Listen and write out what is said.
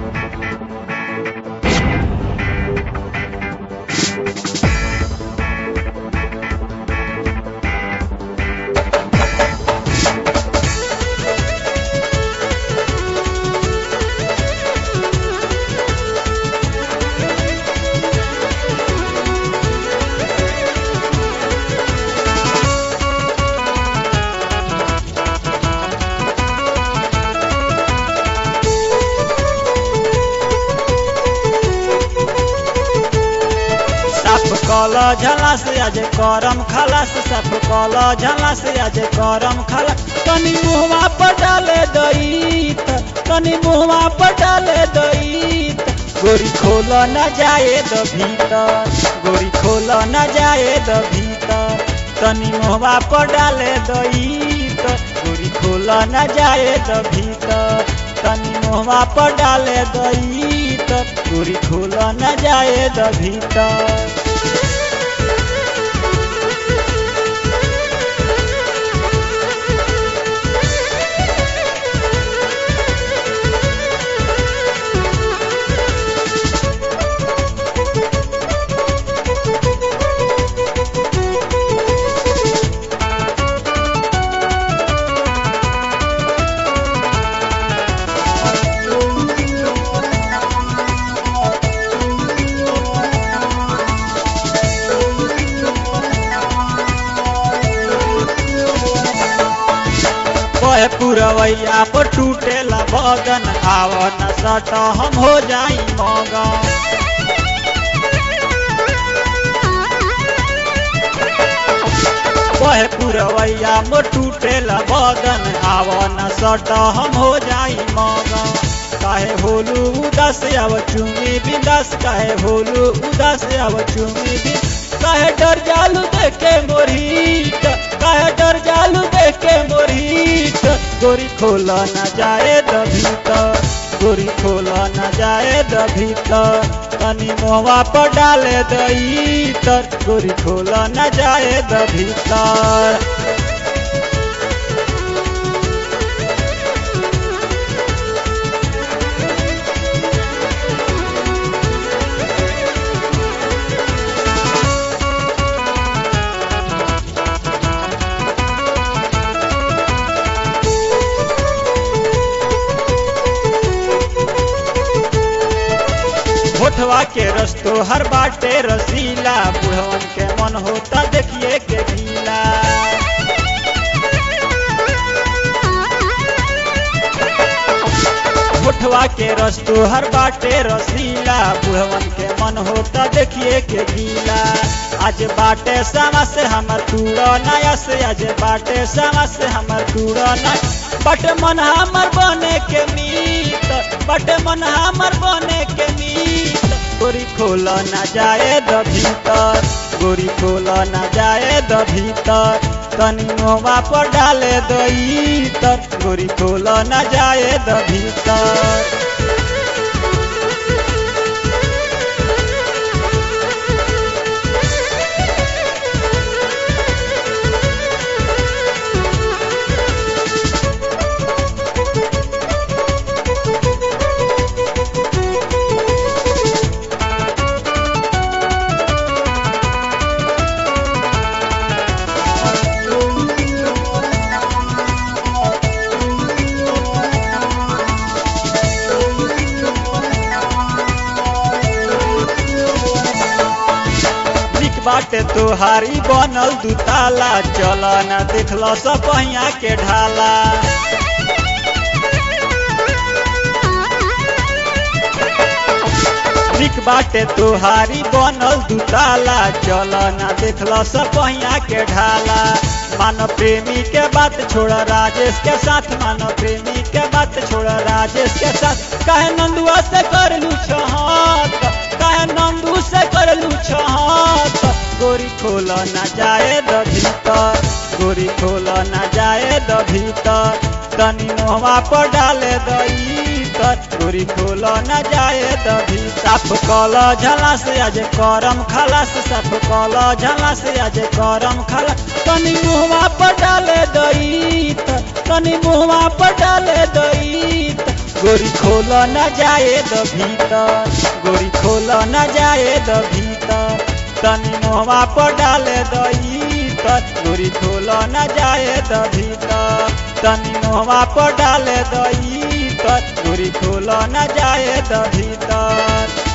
कल झलास आज करम खलास साफ कल झलास आज करम खलास तनी मुहवा पर डाले दईत तनी मुहवा पर डाले दईत गोरी खोल न जाए द भीतर गोरी खोल न जाए द भीतर तनी मुहवा पर डाले दईत गोरी खोल न जाए द भीतर तनी मुहवा पर डाले दईत गोरी खोल न जाए द भीतर। पुरवैया पर टूटेला बदन आव न सट हम हो जाई मगन वह पुरवैया मोर टूटेला बदन आव न सट हम हो जाई मगन काहे होलू उदास आव चुमी बिंदास काहे होलू उदास आव चुमी बिंदास काहे डर जालू देखे मोरहीट काहे डर जालू देखे मोरहीट गोरी खोल न जाए द भीतर गोरी खोल न जाए द भीतर तनी मुहवा पर डाले दईतर गोरी खोल न जाए द भीतर। होठवा के रस्तो हर बाटे रसीला बुढ़वन के मन होता देखिए के गीला होठवा के रस्तो हर बाटे रसीला बुढ़वन के मन होता देखिए के गीला आज बाटे समा से हमर टूड़ा नया से आज बाटे समा से हमर टूड़ा नया बट मन हमर बने के मीत बट मन हमर बने के मीत गोरी खोल न जाए द भीतर गोरी खोल न जाए द भीतर तनी मुहवा पर डाले दईतर गोरी खोल न जाए द भीतर। बाटे तोहारी बनल दुताला चल न देखल सब पहिया के ढाला ठीक बाटे तोहारी बनल दुताला चल न देखल सब पहिया के ढाला मानो प्रेमी के बात छोड़ राजेश के साथ मानो प्रेमी के बात छोड़ राजेश के साथ काहे नंदुआ से कर लू छहत काहे नंदू से कर लू छहत गोरी खोल न जाए द भीतर गोरी खोल न जाए द भीतर तनी मुहवा पर डाले दईतर गोरी खोल न जाए द भीतर साफ कल झलास आज करम खलास साफ कल झलास आज करम खलास तनी मुहवा पर डाले दईतर तनी मुहवा पर डाले दईतर गोरी खोल न जाए द भीतर, गोरी खोल न जाए द भीतर, तनी मुहवा पर डाले द इतर, गोरी खोल न जाए द भीतर, तनी मुहवा पर डाले द इतर, गोरी खोल न जाए द भीतर।